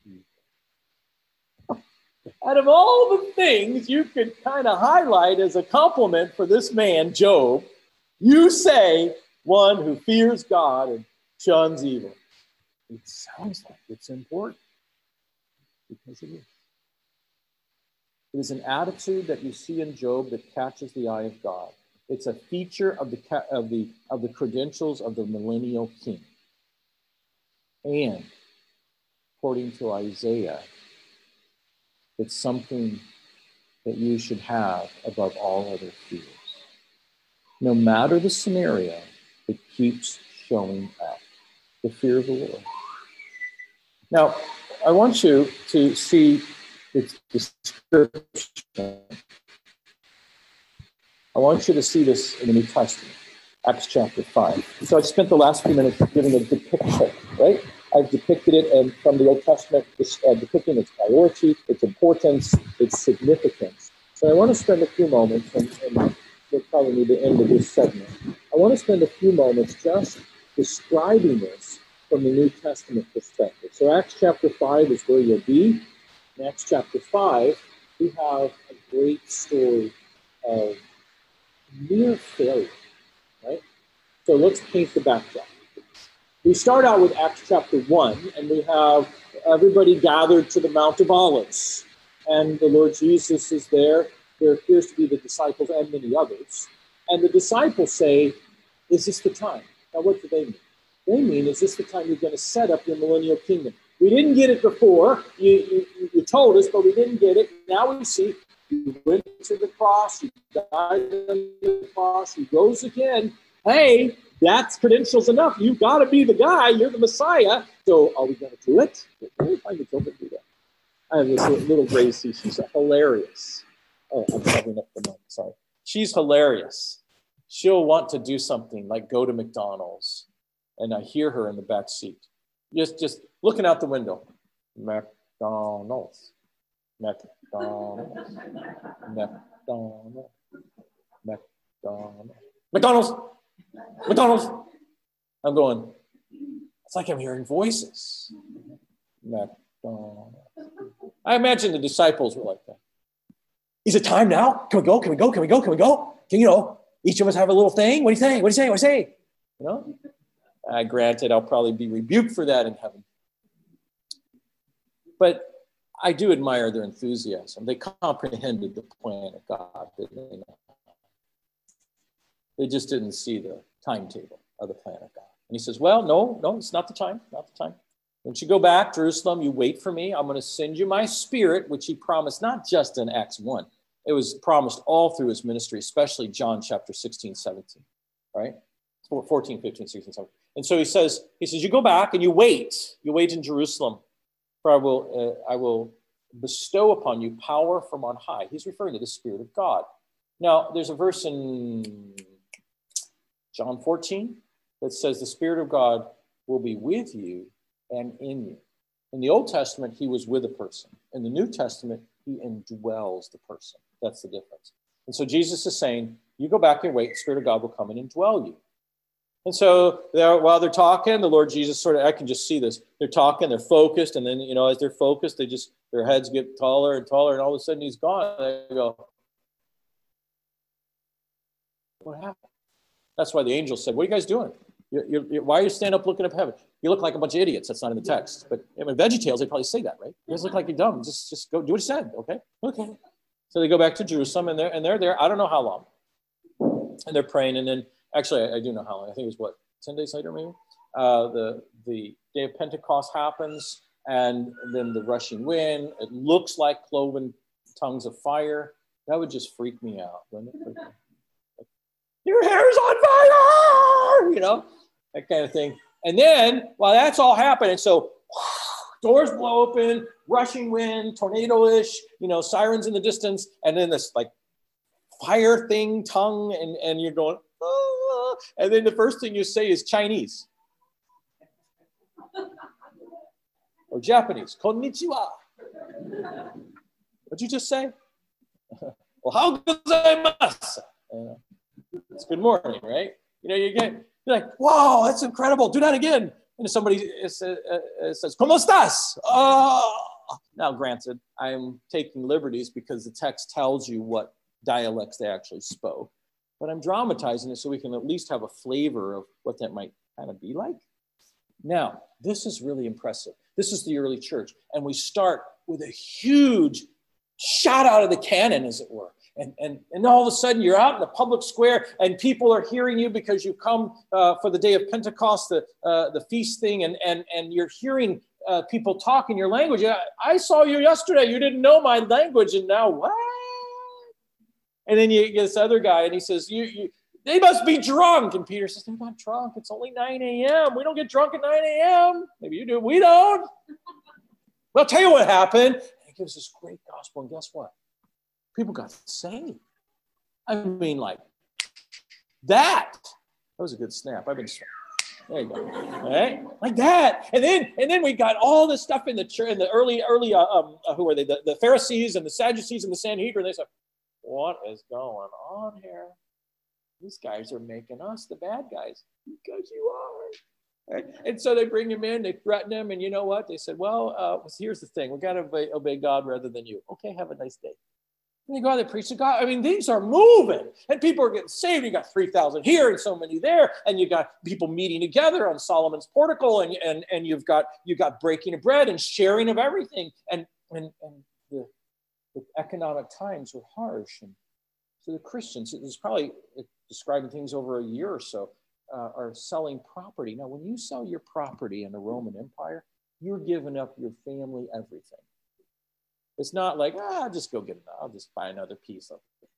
evil. Out of all the things you could kind of highlight as a compliment for this man, Job, you say one who fears God and shuns evil. It sounds like it's important because it is. It is an attitude that you see in Job that catches the eye of God. It's a feature of the credentials of the millennial king. And according to Isaiah, it's something that you should have above all other fears. No matter the scenario, it keeps showing up. The fear of the Lord. Now, I want you to see its description. I want you to see this in the New Testament, Acts chapter 5. So I've spent the last few minutes giving a depiction, right? I've depicted it and from the Old Testament, depicting its priority, its importance, its significance. So I want to spend a few moments, and we'll probably need the end of this segment. I want to spend a few moments just describing this from the New Testament perspective. So Acts chapter 5 is where you'll be. In Acts chapter 5, we have a great story of near failure, right? So let's paint the backdrop. We start out with Acts chapter 1, and we have everybody gathered to the Mount of Olives. And the Lord Jesus is there. There appears to be the disciples and many others. And the disciples say, is this the time? Now, what do they mean? They mean, is this the time you're going to set up your millennial kingdom? We didn't get it before. You told us, but we didn't get it. Now we see you went to the cross, you died on the cross, you rose again. Hey, that's credentials enough. You've got to be the guy. You're the Messiah. So are we going to do it? Let me find the children do that. I have this little Gracie. She's hilarious. Oh, I'm covering up the mic. Sorry. She's hilarious. She'll want to do something like go to McDonald's. And I hear her in the back seat, just looking out the window. McDonald's, McDonald's, McDonald's, McDonald's, McDonald's, McDonald's. I'm going, it's like I'm hearing voices. McDonald's. I imagine the disciples were like that. Is it time now? Can we go? Can we go? Can we go? Can we go? Can, each of us have a little thing? What do you say? What do you say? What do you say? Granted, I'll probably be rebuked for that in heaven. But I do admire their enthusiasm. They comprehended the plan of God, didn't they not? They just didn't see the timetable of the plan of God. And he says, well, no, it's not the time, not the time. Once you go back, Jerusalem, you wait for me. I'm going to send you my spirit, which he promised not just in Acts 1. It was promised all through his ministry, especially John chapter 16, 17, right? 14, 15, 16, 17. And so he says, you go back and you wait in Jerusalem, for I will bestow upon you power from on high. He's referring to the Spirit of God. Now, there's a verse in John 14 that says the Spirit of God will be with you and in you. In the Old Testament, he was with a person. In the New Testament, he indwells the person. That's the difference. And so Jesus is saying, you go back and wait, the Spirit of God will come and indwell you. And so while they're talking, the Lord Jesus I can just see this. They're talking, they're focused, and then, as they're focused, their heads get taller and taller, and all of a sudden he's gone. And they go, what happened? That's why the angel said, what are you guys doing? Why are you standing up looking up heaven? You look like a bunch of idiots. That's not in the text. But VeggieTales, they probably say that, right? You guys look like you're dumb. Just go do what he said, okay? Okay. So they go back to Jerusalem, and they're there. I don't know how long. And they're praying, and then, actually, I do know how long. I think it was, 10 days later, maybe? The day of Pentecost happens, and then the rushing wind. It looks like cloven tongues of fire. That would just freak me out, wouldn't it? Your hair's on fire! That kind of thing. And then, while that's all happening, so doors blow open, rushing wind, tornado-ish, sirens in the distance, and then this like fire thing, tongue, and you're going, oh, and then the first thing you say is Chinese. Or Japanese, konnichiwa. What'd you just say? Well, how gozaimasu? It's good morning, right? You're like, wow, that's incredible. Do that again. And somebody says, ¿Cómo estás? Oh. Now, granted, I'm taking liberties because the text tells you what dialects they actually spoke. But I'm dramatizing it so we can at least have a flavor of what that might kind of be like. Now, this is really impressive. This is the early church. And we start with a huge shot out of the cannon, as it were. And all of a sudden you're out in the public square and people are hearing you because you come for the day of Pentecost, the feast thing, and you're hearing people talk in your language. I saw you yesterday. You didn't know my language, and now what? And then you get this other guy, and he says, they must be drunk. And Peter says, they're not drunk. It's only 9 a.m. We don't get drunk at 9 a.m. Maybe you do. We don't. Well, I'll tell you what happened. And he gives this great gospel, and guess what? People got saved. I mean, like that. That was a good snap. I've been there you go. All right, like that. And then we got all this stuff in the church, in the early who were they? The Pharisees and the Sadducees and the Sanhedrin. They said, "What is going on here? These guys are making us the bad guys because you are." Right? And so they bring him in, they threaten him, and you know what? They said, "Well, here's the thing: we got to obey God rather than you." Okay, have a nice day. And they go out, they preach to God. I mean, these are moving, and people are getting saved. You got 3,000 here and so many there, and you got people meeting together on Solomon's portico, and you've got breaking of bread and sharing of everything. And the economic times were harsh, and so the Christians, it was probably describing things over a year or so, are selling property. Now, when you sell your property in the Roman Empire, you're giving up your family, everything. It's not like, I'll just go get it. I'll just buy another piece of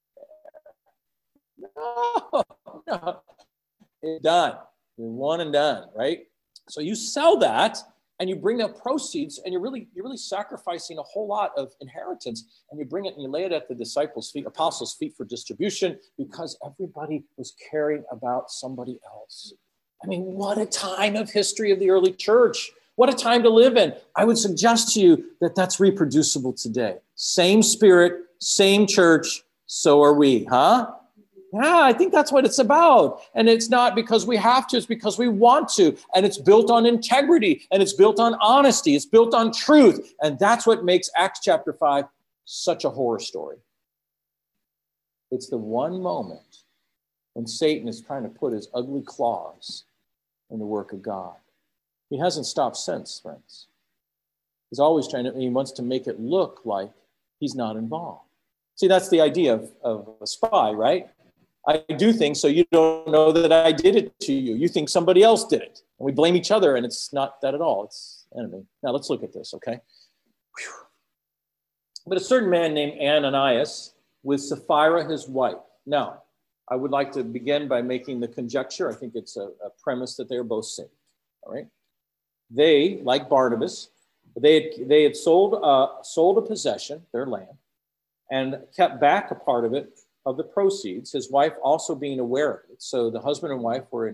it. No. It's done. You're one and done, right? So you sell that and you bring up proceeds, and you're really sacrificing a whole lot of inheritance, and you bring it and you lay it at the disciples' feet, apostles' feet for distribution, because everybody was caring about somebody else. I mean, what a time of history of the early church. What a time to live in. I would suggest to you that that's reproducible today. Same spirit, same church, so are we, huh? Yeah, I think that's what it's about. And it's not because we have to, it's because we want to. And it's built on integrity, and it's built on honesty, it's built on truth. And that's what makes Acts chapter 5 such a horror story. It's the one moment when Satan is trying to put his ugly claws in the work of God. He hasn't stopped since, friends. He's always he wants to make it look like he's not involved. See, that's the idea of a spy, right? I do things so you don't know that I did it to you. You think somebody else did it. And we blame each other, and it's not that at all. It's enemy. Now, let's look at this, okay? Whew. But a certain man named Ananias with Sapphira, his wife. Now, I would like to begin by making the conjecture. I think it's a premise that they're both saved, all right? They, like Barnabas, they had sold a possession, their land, and kept back a part of it, of the proceeds, his wife also being aware of it. So the husband and wife were in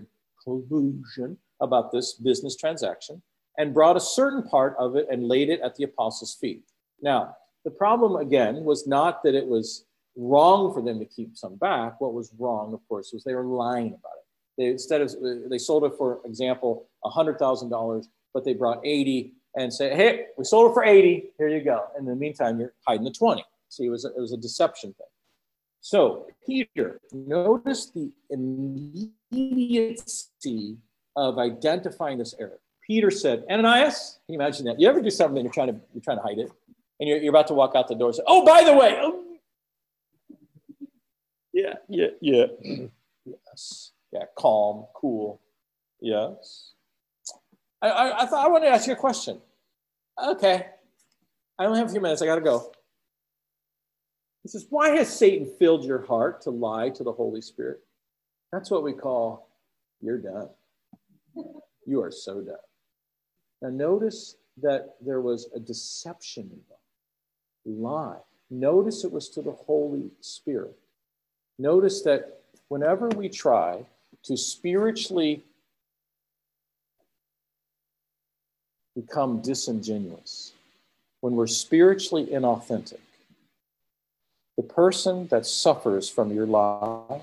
collusion about this business transaction and brought a certain part of it and laid it at the apostles' feet. Now, the problem, again, was not that it was wrong for them to keep some back. What was wrong, of course, was they were lying about it. They sold it, for example, $100,000, but they brought 80 and say, hey, we sold it for 80. Here you go. And in the meantime, you're hiding the 20. See, it was a deception thing. So Peter, notice the immediacy of identifying this error. Peter said, Ananias, can you imagine that? You ever do something and you're trying to hide it, and you're about to walk out the door and say, oh, by the way, yeah. Yes. Yeah, calm, cool. Yes. I thought I wanted to ask you a question. Okay. I only have a few minutes. I got to go. He says, why has Satan filled your heart to lie to the Holy Spirit? That's what we call, you're done. You are so done. Now notice that there was a deception involved. Lie. Notice it was to the Holy Spirit. Notice that whenever we try to spiritually become disingenuous, when we're spiritually inauthentic, the person that suffers from your lie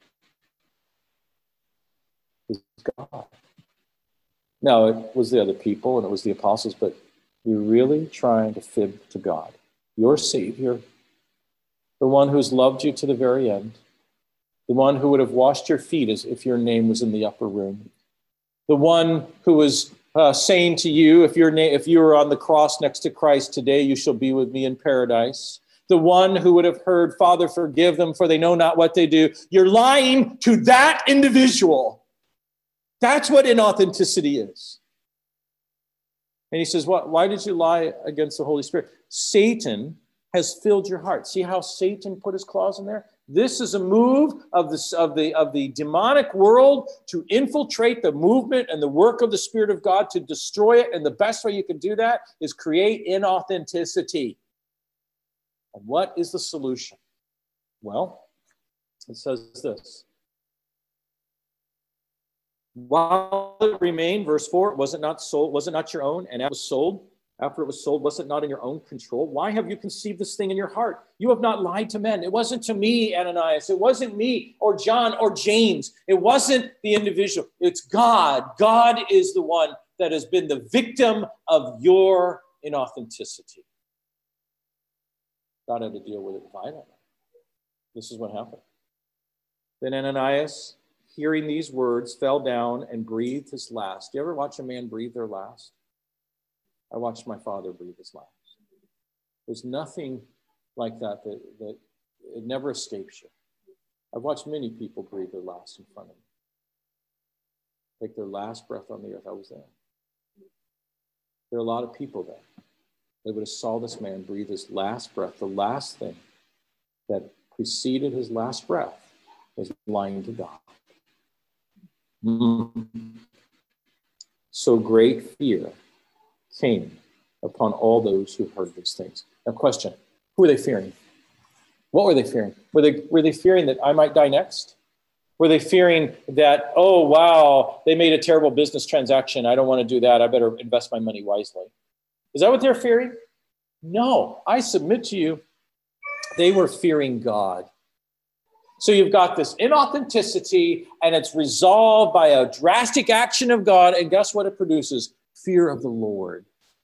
is God. Now, it was the other people and it was the apostles, but you're really trying to fib to God, your Savior, the one who's loved you to the very end, the one who would have washed your feet as if your name was in the upper room, the one who was saying to you, if you were on the cross next to Christ today, you shall be with me in paradise. The one who would have heard, Father, forgive them, for they know not what they do. You're lying to that individual. That's what inauthenticity is. And he says, why did you lie against the Holy Spirit? Satan has filled your heart. See how Satan put his claws in there? This is a move of the demonic world to infiltrate the movement and the work of the Spirit of God to destroy it. And the best way you can do that is create inauthenticity. And what is the solution? Well, it says this. While it remained, verse 4, was it not sold? Was it not your own? And it was sold. After it was sold, was it not in your own control? Why have you conceived this thing in your heart? You have not lied to men. It wasn't to me, Ananias. It wasn't me or John or James. It wasn't the individual. It's God. God is the one that has been the victim of your inauthenticity. God had to deal with it violently. This is what happened. Then Ananias, hearing these words, fell down and breathed his last. Do you ever watch a man breathe their last? I watched my father breathe his last. There's nothing like that it never escapes you. I've watched many people breathe their last in front of me. Take their last breath on the earth. I was there. There are a lot of people there. They would have saw this man breathe his last breath. The last thing that preceded his last breath was lying to God. So great fear came upon all those who heard these things. Now, question, who were they fearing? What were they fearing? Were they fearing that I might die next? Were they fearing that, oh, wow, they made a terrible business transaction. I don't want to do that. I better invest my money wisely. Is that what they're fearing? No, I submit to you, they were fearing God. So you've got this inauthenticity, and it's resolved by a drastic action of God, and guess what it produces? Fear of the Lord.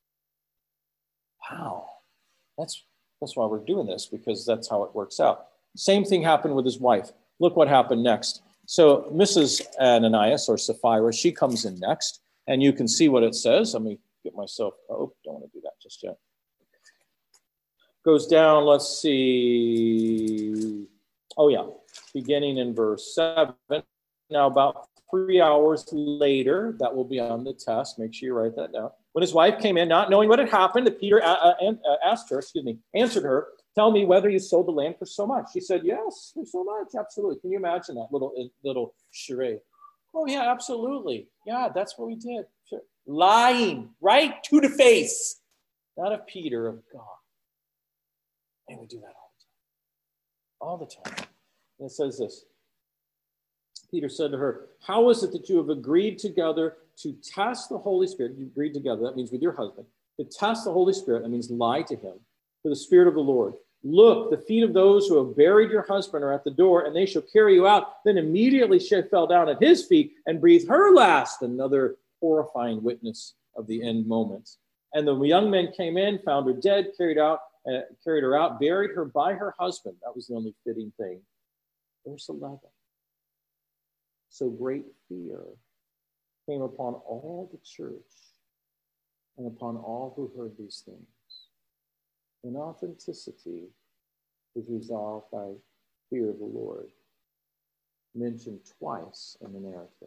Wow. That's why we're doing this, because that's how it works out. Same thing happened with his wife. Look what happened next. So Mrs. Ananias, or Sapphira, she comes in next, and you can see what it says. Let me get myself, don't want to do that just yet. Goes down, let's see. Oh, yeah. Beginning in verse 7. Now, about 3 hours later, that will be on the test. Make sure you write that down. When his wife came in, not knowing what had happened, Peter answered her, tell me whether you sold the land for so much. She said, yes, for so much. Absolutely. Can you imagine that little charade? Oh, yeah, absolutely. Yeah, that's what we did. Sure. Lying right to the face. Not of Peter, of God. And we do that all the time. And it says this. Peter said to her, how is it that you have agreed together to test the Holy Spirit? You agreed together, that means with your husband. To test the Holy Spirit, that means lie to him, to the Spirit of the Lord. Look, the feet of those who have buried your husband are at the door, and they shall carry you out. Then immediately she fell down at his feet and breathed her last, another horrifying witness of the end moments. And the young men came in, found her dead, carried her out, buried her by her husband. That was the only fitting thing. Verse 11. So great fear came upon all the church and upon all who heard these things. Inauthenticity is resolved by fear of the Lord, mentioned twice in the narrative.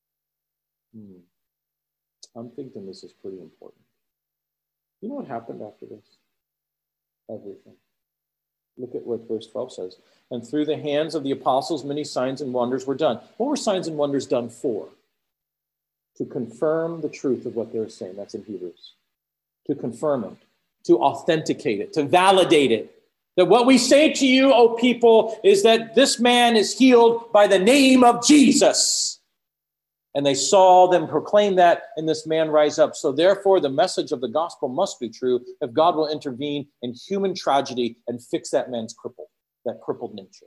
I'm thinking this is pretty important. You know what happened after this? Everything. Look at what verse 12 says. And through the hands of the apostles, many signs and wonders were done. What were signs and wonders done for? To confirm the truth of what they're saying. That's in Hebrews. To confirm it, to authenticate it, to validate it. That what we say to you, O people, is that this man is healed by the name of Jesus. And they saw them proclaim that, and this man rise up. So therefore, the message of the gospel must be true if God will intervene in human tragedy and fix that man's that crippled nature.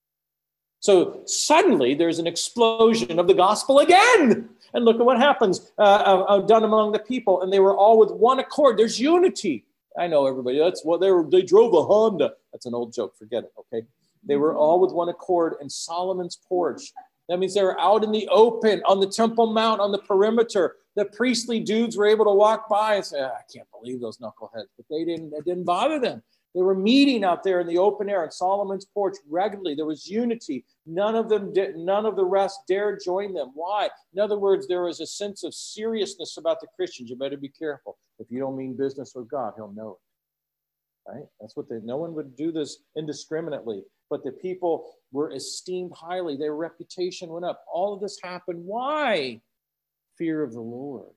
So suddenly, there's an explosion of the gospel again. And look at what happens done among the people. And they were all with one accord. There's unity. I know everybody. That's what they drove a Honda. That's an old joke. Forget it, okay? They were all with one accord in Solomon's porch. That means they were out in the open, on the Temple Mount, on the perimeter. The priestly dudes were able to walk by and say, I can't believe those knuckleheads. But it didn't bother them. They were meeting out there in the open air on Solomon's porch regularly. There was unity. None of the rest dared join them. Why? In other words, there was a sense of seriousness about the Christians. You better be careful. If you don't mean business with God, he'll know it. Right? That's what no one would do this indiscriminately. But the people were esteemed highly. Their reputation went up. All of this happened. Why? Fear of the Lord.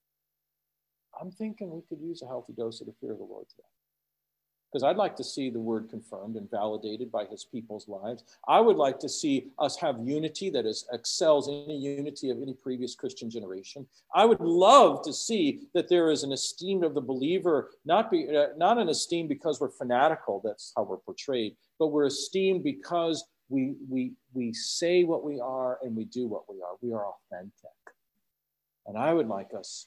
I'm thinking we could use a healthy dose of the fear of the Lord today. Because I'd like to see the word confirmed and validated by his people's lives. I would like to see us have unity that excels any unity of any previous Christian generation. I would love to see that there is an esteem of the believer, not an esteem because we're fanatical, that's how we're portrayed, but we're esteemed because we say what we are and we do what we are. We are authentic. And I would like us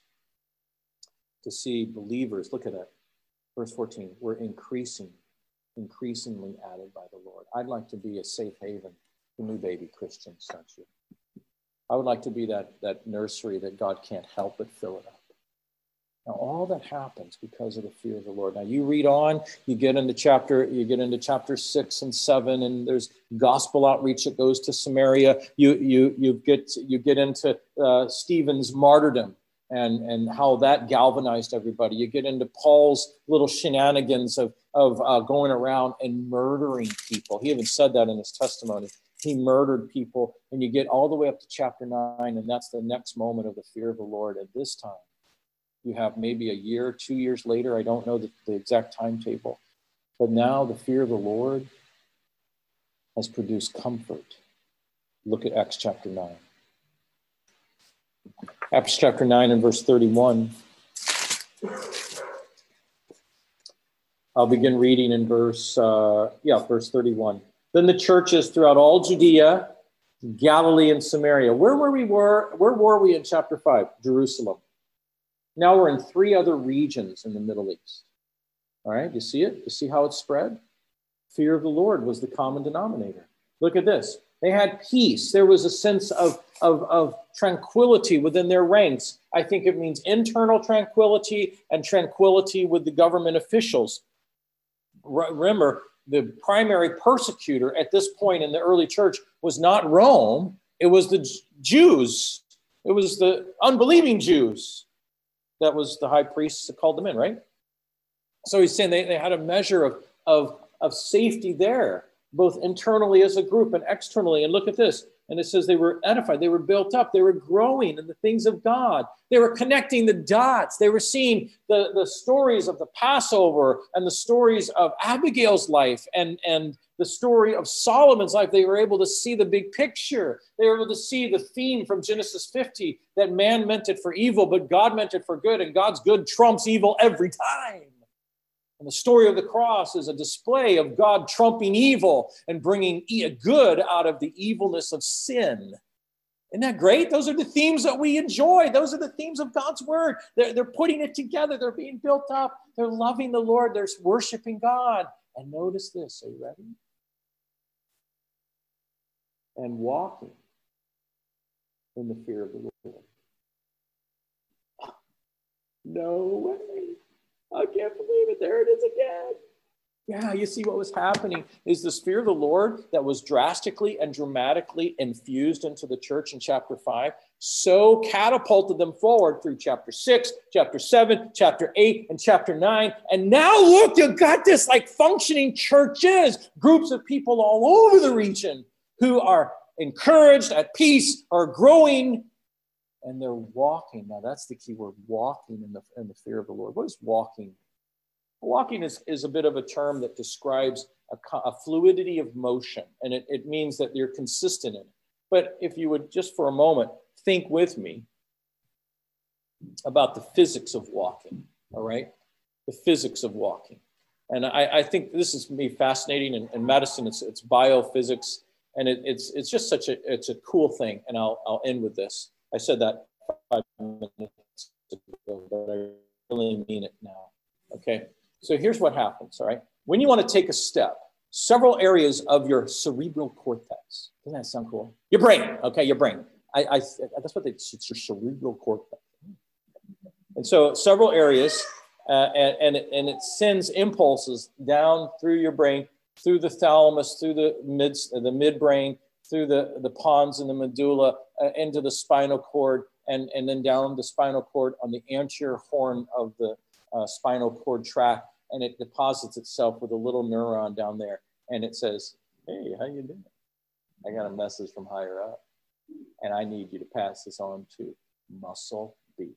to see believers, look at it. Verse 14, we're increasingly added by the Lord. I'd like to be a safe haven for new baby Christians, don't you? I would like to be that nursery that God can't help but fill it up. Now, all that happens because of the fear of the Lord. Now, you read on, you get into chapter 6 and 7, and there's gospel outreach that goes to Samaria. You get into Stephen's martyrdom. And how that galvanized everybody. You get into Paul's little shenanigans of going around and murdering people. He even said that in his testimony. He murdered people. And you get all the way up to chapter 9, and that's the next moment of the fear of the Lord. At this time, you have maybe a year, 2 years later. I don't know the exact timetable. But now the fear of the Lord has produced comfort. Look at Acts chapter 9. Acts chapter 9 and verse 31. I'll begin reading in verse 31. Then the churches throughout all Judea, Galilee, and Samaria. Where were we in chapter 5? Jerusalem. Now we're in 3 other regions in the Middle East. All right, you see it? You see how it spread? Fear of the Lord was the common denominator. Look at this. They had peace. There was a sense of tranquility within their ranks. I think it means internal tranquility and tranquility with the government officials. Remember, the primary persecutor at this point in the early church was not Rome. It was the Jews. It was the unbelieving Jews. That was the high priests that called them in, right? So he's saying they had a measure of safety there, both internally as a group and externally. And look at this. And it says they were edified. They were built up. They were growing in the things of God. They were connecting the dots. They were seeing the stories of the Passover and the stories of Abigail's life and the story of Solomon's life, they were able to see the big picture. They were able to see the theme from Genesis 50, that man meant it for evil, but God meant it for good, and God's good trumps evil every time. And the story of the cross is a display of God trumping evil and bringing good out of the evilness of sin. Isn't that great? Those are the themes that we enjoy. Those are the themes of God's word. They're putting it together. They're being built up. They're loving the Lord. They're worshiping God. And notice this. Are you ready? And walking in the fear of the Lord. No way. I can't believe it. There it is again. Yeah, you see what was happening is this fear of the Lord that was drastically and dramatically infused into the church in chapter 5, so catapulted them forward through chapter 6, chapter 7, chapter 8, and chapter 9. And now look, you got this like functioning churches, groups of people all over the region who are encouraged, at peace, are growing, and they're walking. Now that's the key word, walking in the fear of the Lord. What is walking? Walking is a bit of a term that describes a fluidity of motion, and it means that you're consistent in it. But if you would just for a moment think with me about the physics of walking, all right? The physics of walking. And I think this is me fascinating in medicine. It's biophysics, and it's just it's a cool thing. And I'll end with this. I said that 5 minutes ago, but I really mean it now. Okay. So here's what happens, all right? When you want to take a step, several areas of your cerebral cortex. Doesn't that sound cool? Your brain, okay, your brain. That's what it's your cerebral cortex. And so several areas, and it sends impulses down through your brain, through the thalamus, through the midbrain, through the pons and the medulla, into the spinal cord, and then down the spinal cord on the anterior horn of the spinal cord tract, and it deposits itself with a little neuron down there, and it says, "Hey, how you doing? I got a message from higher up, and I need you to pass this on to muscle B."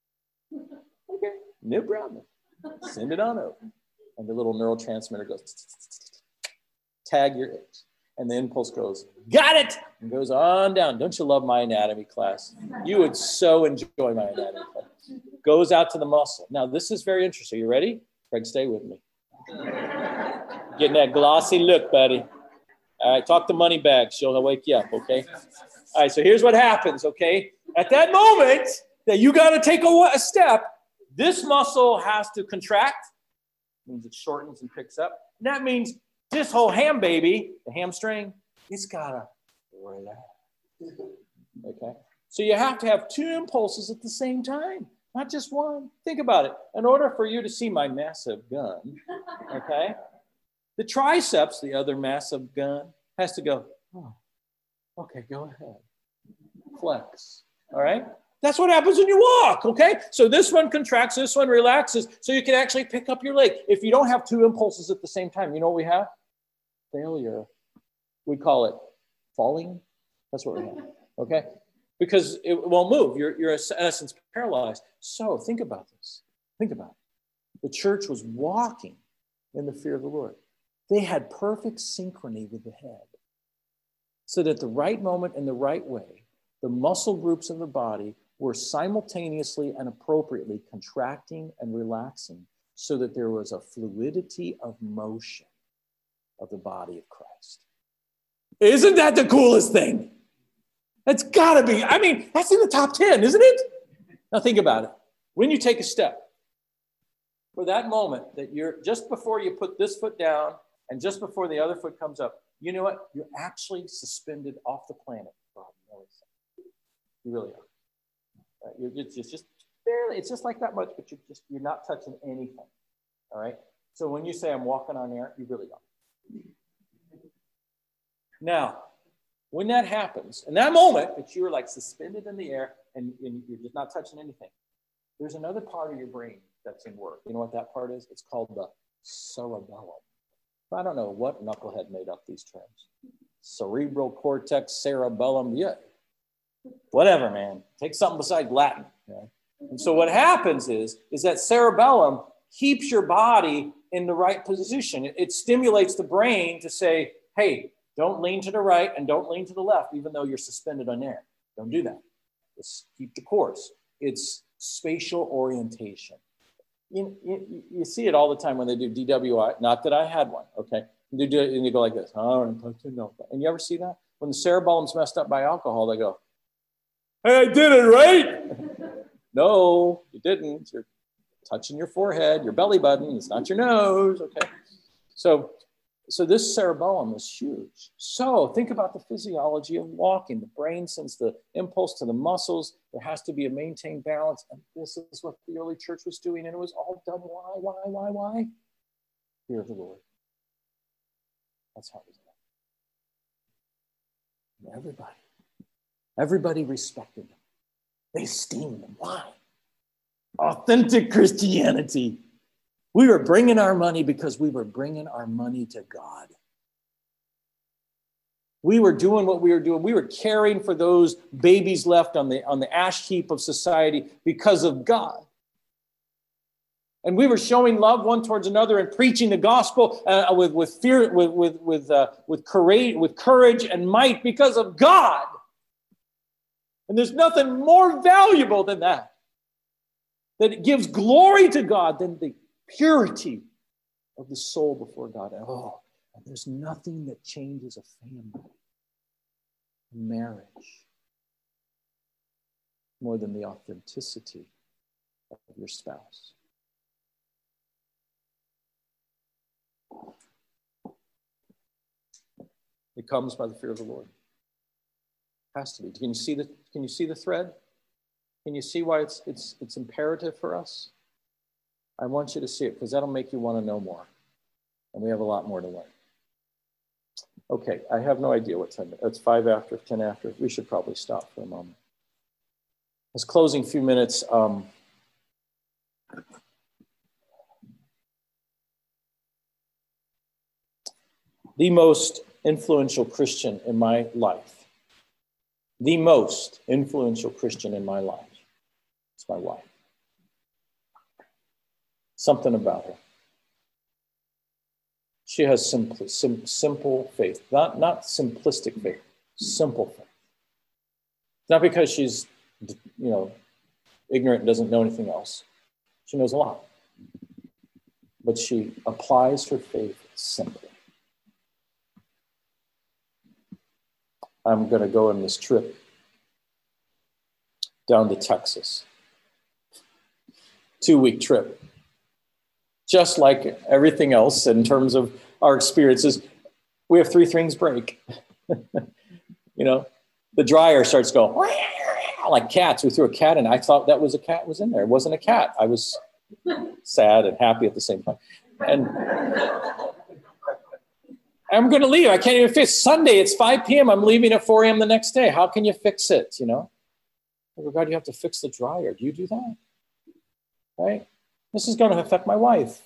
Okay, no problem. Send it on over, and the little neurotransmitter goes, tag your itch, and the impulse goes, "Got it!" and goes on down. Don't you love my anatomy class? You would so enjoy my anatomy class. Goes out to the muscle. Now, this is very interesting. You ready? Craig, stay with me. Getting that glossy look, buddy. All right, talk to Moneybag. She'll wake you up, okay? All right, so here's what happens, okay? At that moment that you got to take a step, this muscle has to contract. It means it shortens and picks up. And that means this whole ham baby, the hamstring, it's got to relax, okay? So you have to have two impulses at the same time. Not just one. Think about it. In order for you to see my massive gun, okay, the triceps, the other massive gun, has to go, "Oh, okay, go ahead. Flex." All right? That's what happens when you walk, okay? So this one contracts, this one relaxes, so you can actually pick up your leg. If you don't have two impulses at the same time, you know what we have? Failure. We call it falling. That's what we have, okay? Because it won't move. You're in essence paralyzed. So think about this. Think about it. The church was walking in the fear of the Lord. They had perfect synchrony with the head. So that at the right moment and the right way, the muscle groups of the body were simultaneously and appropriately contracting and relaxing so that there was a fluidity of motion of the body of Christ. Isn't that the coolest thing? That's gotta be, I mean, that's in the top 10, isn't it? Now think about it. When you take a step, for that moment that you're, just before you put this foot down and just before the other foot comes up, you know what? You're actually suspended off the planet. You really are. You're just barely, it's just like that much, but you're not touching anything, all right? So when you say I'm walking on air, you really are. Now, when that happens, in that moment that you're like suspended in the air and you're just not touching anything, there's another part of your brain that's in work. You know what that part is? It's called the cerebellum. I don't know what knucklehead made up these terms. Cerebral cortex, cerebellum, yeah. Whatever, man. Take something besides Latin. Okay? And so what happens is that cerebellum keeps your body in the right position. It stimulates the brain to say, hey, don't lean to the right and don't lean to the left, even though you're suspended on air. Don't do that. Just keep the course. It's spatial orientation. You see it all the time when they do DWI. Not that I had one, okay? They do it and you go like this. And you ever see that? When the cerebellum's messed up by alcohol, they go, hey, I did it, right? No, you didn't. You're touching your forehead, your belly button. It's not your nose, okay? So this cerebellum is huge. So think about the physiology of walking. The brain sends the impulse to the muscles. There has to be a maintained balance. And this is what the early church was doing. And it was all done. Why? Fear of the Lord. That's how it was done. And everybody respected them. They esteemed them. Why? Authentic Christianity. We were bringing our money because we were bringing our money to God. We were doing what we were doing. We were caring for those babies left on the ash heap of society because of God. And we were showing love one towards another and preaching the gospel with fear, with courage and might because of God. And there's nothing more valuable than that. That it gives glory to God than the purity of the soul before God. Oh, and there's nothing that changes a family, a marriage, more than the authenticity of your spouse. It comes by the fear of the Lord. It has to be. Can you see the thread? Can you see why it's imperative for us? I want you to see it because that'll make you want to know more. And we have a lot more to learn. Okay, I have no idea what time. It's 5 after, 10 after. We should probably stop for a moment. This closing few minutes. The most influential Christian in my life. The most influential Christian in my life. It's my wife. Something about her. She has simple faith, not simplistic faith, simple faith. Not because she's, ignorant and doesn't know anything else. She knows a lot. But she applies her faith simply. I'm going to go on this trip down to Texas. 2-week trip. Just like everything else in terms of our experiences, we have 3 things break. The dryer starts going like cats. We threw a cat in. I thought that was a cat was in there. It wasn't a cat. I was sad and happy at the same time. And I'm going to leave. I can't even fix it. Sunday, it's 5 p.m. I'm leaving at 4 a.m. the next day. How can you fix it, Oh, God, you have to fix the dryer. Do you do that? Right? This is going to affect my wife.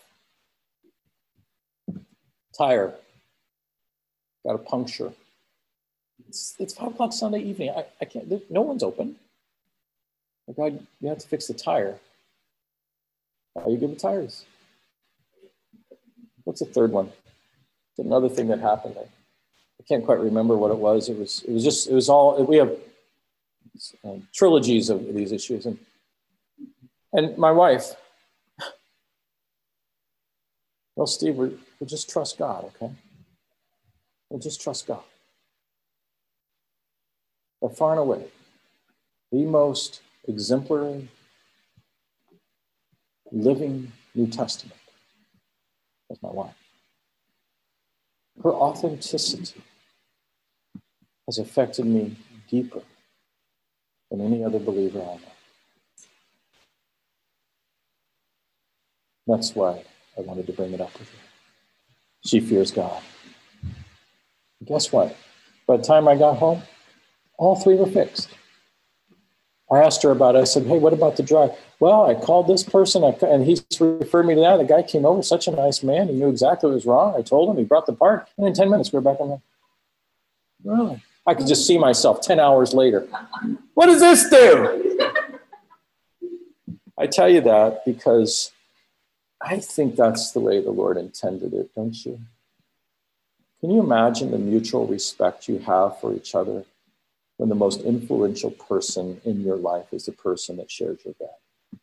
Tire. Got a puncture. It's 5 o'clock Sunday evening. I can't, no one's open. Oh, God, you have to fix the tire. How are you good with tires? What's the third one? It's another thing that happened. I can't quite remember what it was. It was all, we have trilogies of these issues. And my wife, well, Steve, we'll just trust God, okay? We'll just trust God. But far and away, the most exemplary, living New Testament is my wife. Her authenticity has affected me deeper than any other believer I know. That's why I wanted to bring it up with her. She fears God. And guess what? By the time I got home, all 3 were fixed. I asked her about it. I said, hey, what about the drive? Well, I called this person, and he referred me to that. The guy came over, such a nice man. He knew exactly what was wrong. I told him. He brought the part. And in 10 minutes, we were back on the... Really? I could just see myself 10 hours later. What does this do? I tell you that because I think that's the way the Lord intended it, don't you? Can you imagine the mutual respect you have for each other when the most influential person in your life is the person that shares your bed?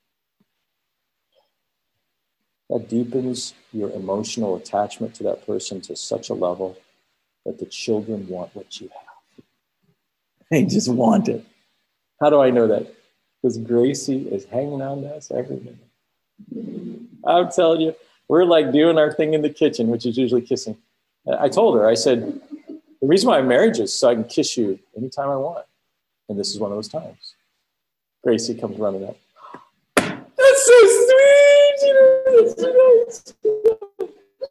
That deepens your emotional attachment to that person to such a level that the children want what you have. They just want it. How do I know that? Because Gracie is hanging on to us every minute. I'm telling you, we're like doing our thing in the kitchen, which is usually kissing. I told her, I said, the reason why I'm married is so I can kiss you anytime I want. And this is one of those times. Gracie comes running up. That's so sweet! That's so nice.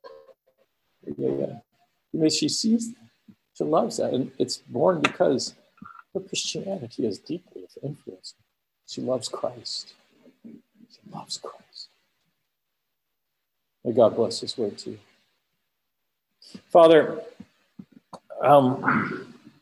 Yeah. She sees that. She loves that. And it's born because her Christianity is deeply influenced. She loves Christ. She loves Christ. May God bless His word to you. Father, oh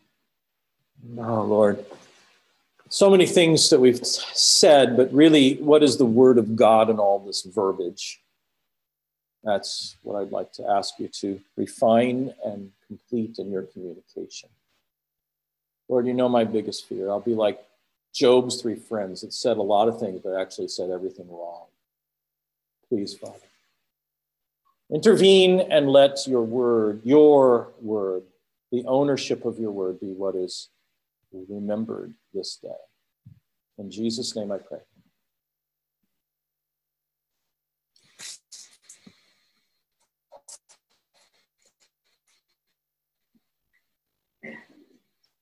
Lord, so many things that we've said, but really, what is the word of God in all this verbiage? That's what I'd like to ask you to refine and complete in your communication. Lord, you know my biggest fear. I'll be like Job's 3 friends that said a lot of things, but actually said everything wrong. Please, Father, intervene and let your word, the ownership of your word be what is remembered this day. In Jesus' name I pray.